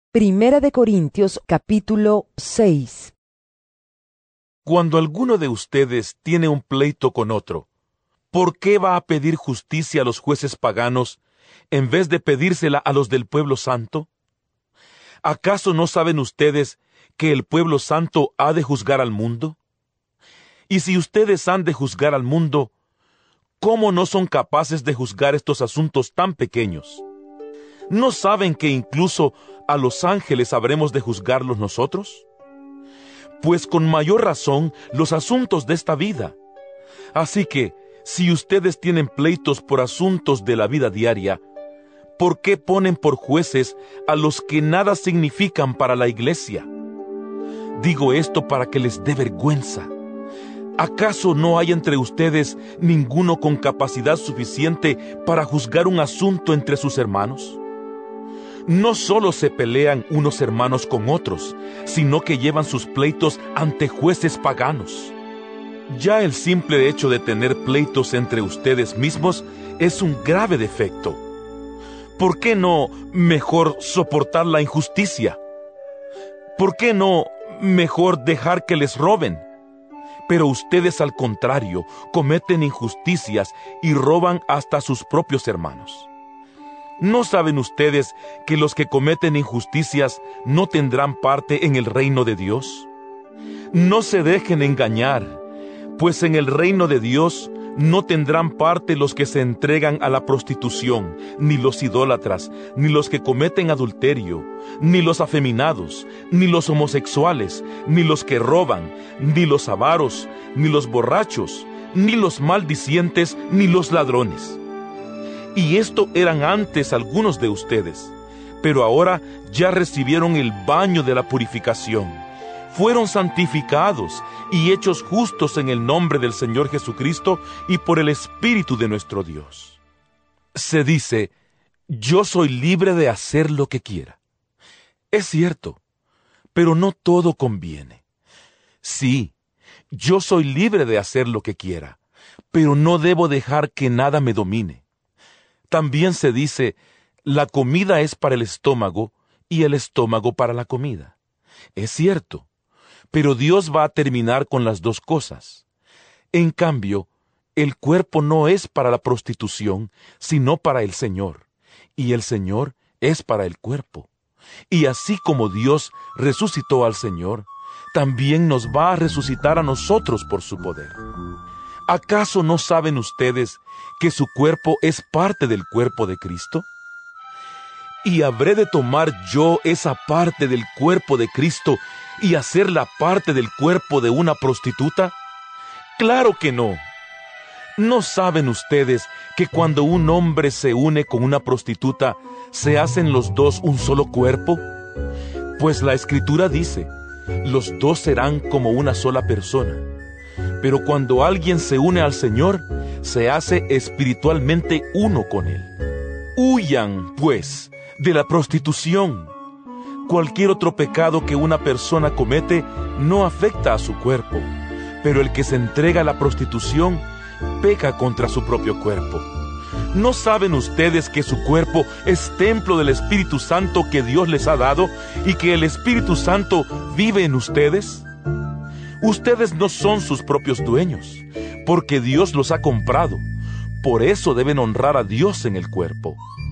Primera de Corintios, capítulo 6. Cuando alguno de ustedes tiene un pleito con otro, ¿por qué va a pedir justicia a los jueces paganos en vez de pedírsela a los del pueblo santo? ¿Acaso no saben ustedes que el pueblo santo ha de juzgar al mundo? Y si ustedes han de juzgar al mundo, ¿cómo no son capaces de juzgar estos asuntos tan pequeños? ¿No saben que incluso a los ángeles habremos de juzgarlos nosotros? Pues con mayor razón los asuntos de esta vida. Así que, si ustedes tienen pleitos por asuntos de la vida diaria, ¿por qué ponen por jueces a los que nada significan para la iglesia? Digo esto para que les dé vergüenza. ¿Acaso no hay entre ustedes ninguno con capacidad suficiente para juzgar un asunto entre sus hermanos? No solo se pelean unos hermanos con otros, sino que llevan sus pleitos ante jueces paganos. Ya el simple hecho de tener pleitos entre ustedes mismos es un grave defecto. ¿Por qué no mejor soportar la injusticia? ¿Por qué no mejor dejar que les roben? Pero ustedes, al contrario, cometen injusticias y roban hasta a sus propios hermanos. ¿No saben ustedes que los que cometen injusticias no tendrán parte en el reino de Dios? No se dejen engañar, pues en el reino de Dios no tendrán parte los que se entregan a la prostitución, ni los idólatras, ni los que cometen adulterio, ni los afeminados, ni los homosexuales, ni los que roban, ni los avaros, ni los borrachos, ni los maldicientes, ni los ladrones. Y esto eran antes algunos de ustedes, pero ahora ya recibieron el baño de la purificación. Fueron santificados y hechos justos en el nombre del Señor Jesucristo y por el Espíritu de nuestro Dios. Se dice, yo soy libre de hacer lo que quiera. Es cierto, pero no todo conviene. Sí, yo soy libre de hacer lo que quiera, pero no debo dejar que nada me domine. También se dice, la comida es para el estómago y el estómago para la comida. Es cierto, pero Dios va a terminar con las dos cosas. En cambio, el cuerpo no es para la prostitución, sino para el Señor, y el Señor es para el cuerpo. Y así como Dios resucitó al Señor, también nos va a resucitar a nosotros por su poder. ¿Acaso no saben ustedes que su cuerpo es parte del cuerpo de Cristo? ¿Y habré de tomar yo esa parte del cuerpo de Cristo y hacerla parte del cuerpo de una prostituta? ¡Claro que no! ¿No saben ustedes que cuando un hombre se une con una prostituta, se hacen los dos un solo cuerpo? Pues la Escritura dice, los dos serán como una sola persona. Pero cuando alguien se une al Señor, se hace espiritualmente uno con Él. Huyan, pues, de la prostitución. Cualquier otro pecado que una persona comete no afecta a su cuerpo, pero el que se entrega a la prostitución peca contra su propio cuerpo. ¿No saben ustedes que su cuerpo es templo del Espíritu Santo que Dios les ha dado y que el Espíritu Santo vive en ustedes? Ustedes no son sus propios dueños, porque Dios los ha comprado. Por eso deben honrar a Dios en el cuerpo.